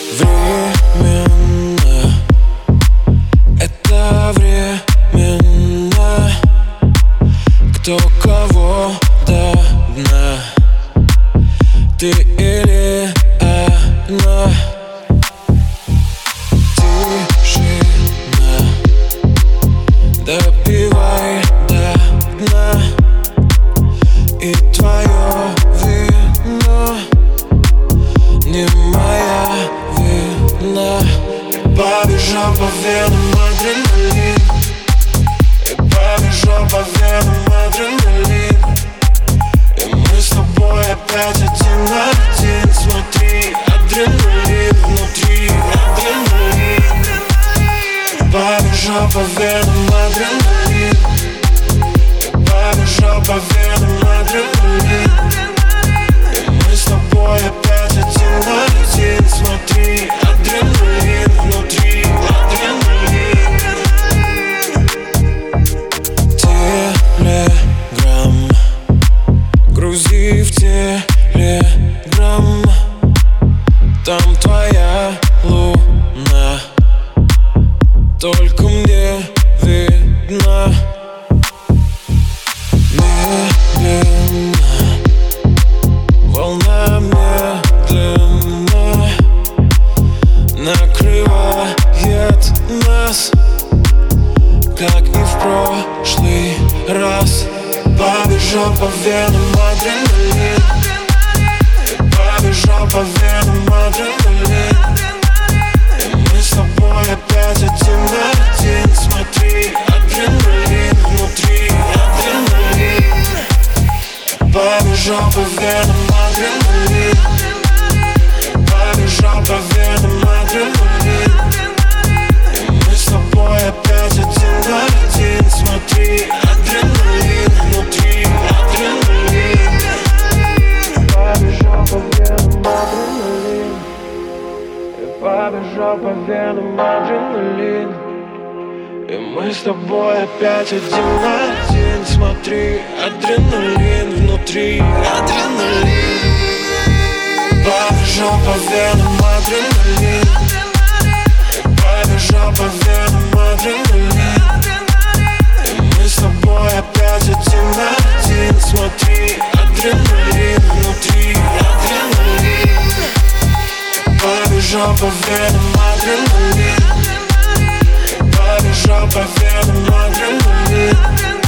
Временно, это временно. Кто кого до дна, ты или она? Тишина, допивай до дна. И твое вино не моя вина. И побежал по венам адреналин, и побежал по венам адреналин. И мы с тобой опять один на один. Смотри, адреналин внутри, адреналин. И побежал по венам адреналин, и побежал по венам адреналин. И мы с тобой опять один на один. Смотри, адреналин внутри, адреналин. Телеграм, грузи в телеграм. Там твоя луна, только мне видна. Медленно, волна медленно накрывает нас, как и в прошлый раз. Побежал по венам адреналин, и побежал по венам адреналин. И мы с тобой опять один на один. Смотри, адреналин внутри, адреналин. Побежал по венам адреналин, и побежал по венам адреналин. И мы с тобой опять один на один. Смотри, адреналин внутри, адреналин. Побежал по венам адреналин, и побежал по венам адреналин. И мы с тобой опять один на один. Смотри, адреналин внутри, адреналин. Побежал по венам адреналин, и побежал по венам адреналин. И мы с тобой опять один на один. Смотри, адреналин внутри, адреналин. Побежал по венам адреналин, и побежал по венам адреналин.